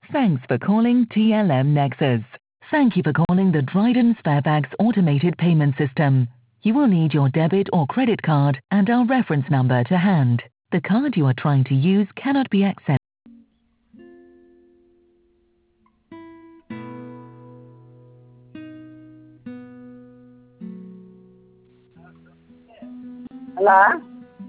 Thanks for calling TLM Nexus. Thank you for calling the Dryden Sparebags automated payment system. You will need your debit or credit card and our reference number to hand. The card you are trying to use cannot be accepted. Hello?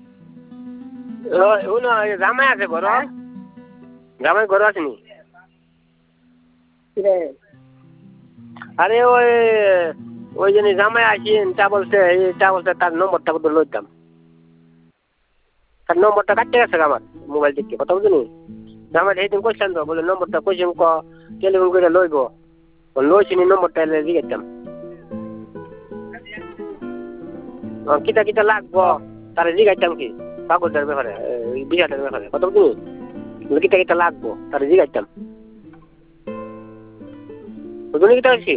উনো জামাই আছে ঘৰত জামাই ঘৰত আছে নি কিরে? আরে ওই জন্য জামাই আসি তা বলছে তার নম্বরটা কোথাও লইতাম তার নম্বরটা কাটতে গেছে আমার মোবাইল থেকে কথা বুঝলি জামাই সেইদিন কইছেন তো বলে নম্বরটা কইছেন টেলিফোন করে লইব লইছিনি নম্বরটা এলে জিজ্ঞাসতাম কিতা কিতা লাগবো তারা জিজ্ঞাসতাম কি কাগজের ব্যাপারে বিষয়টার ব্যাপারে কথা বুঝলি কিতা কিতা লাগবো তারা জিজ্ঞাসতাম বুঝলি কিতা হচ্ছে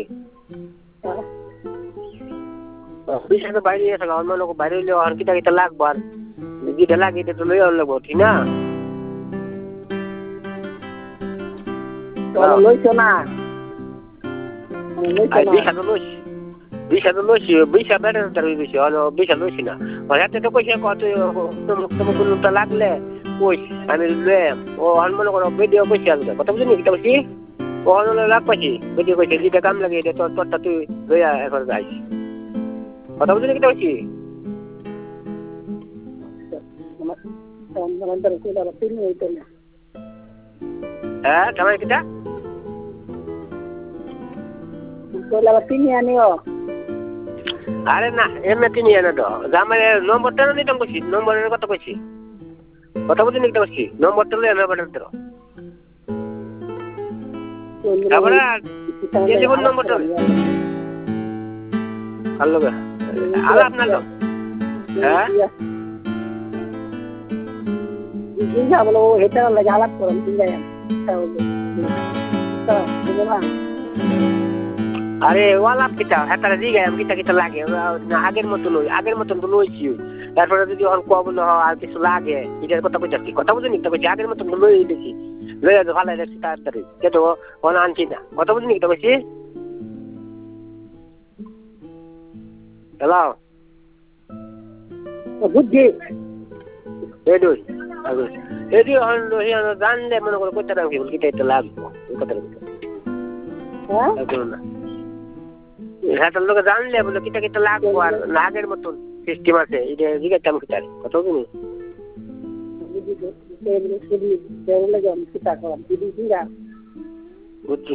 বিষয়টা বাইরে এসে অন্য লোক বাইরে হইলেও আর কিতা কিতা লাগবো আর যেটা লাগে এটা তো লইয়া লাগবো ঠিক না লইছো না বিষয় বেড়ে তার বেশি বিষয় লইছি না হাতে তো কইছে কত লাগলে কই আমি ও মনে করো ভিডিও কইছি আমি কথা বুঝলি কিতা বলছি ও লাগ পাইছি ভিডিও কইছে যেটা কাম লাগে এটা তোরটা তুই লইয়া এখন যাইস কথা বুঝলি কিতা বলছি হ্যাঁ কেমন কিতা তিনি আনিও আরে না এমনি তিনি এনে তো জামাই নম্বরটা নিতাম কইছি নম্বরের কথা কইছি কথা বুঝলি কিতা বলছি নম্বরটা লইয়া নেবার তো তারপরে টেলিফোন নম্বরটা হ্যালো আলা আপনার লোক হ্যাঁ বলো হেটা লাগে আলাপ করুন ঠিক আছে আরে ওয়ালাপ কিতা হেতারা জিগাই আমি কিতা কিতা লাগে আগের মতন তো লইছি তারপরে যদি এখন কবল আর কিছু লাগে এটার কথা কইতাছি কথা বুঝলি কিতা কইছি আগের মতন লই দিছি লইয়া তো ভালো লাগছে তাড়াতাড়ি কেতো কোন আনছি না কথা বুঝলি কিতা কইছি হ্যালো বুঝছি এদি জানলে মনে করো কইতে রাখি বল কিতা এটা লাগবো কথা না হ্যাঁ লোক জানলে বলে কিতা কিতা লাগবো আর আগের মতন সিস্টেম আছে এটা জিজ্ঞাসা কিতারে কথা বুঝলি বুঝছি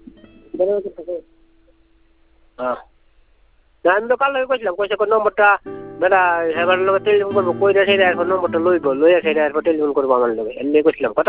হ্যাঁ আমি তো কাল কইছিলাম কইছে নম্বরটা বেটা হেবার লোক টেলিফোন করবো কইরা সেটা এখন নম্বরটা লইব লইয়া সেটা এরপর টেলিফোন করবো আমার লোক এমনি কইছিলাম কথা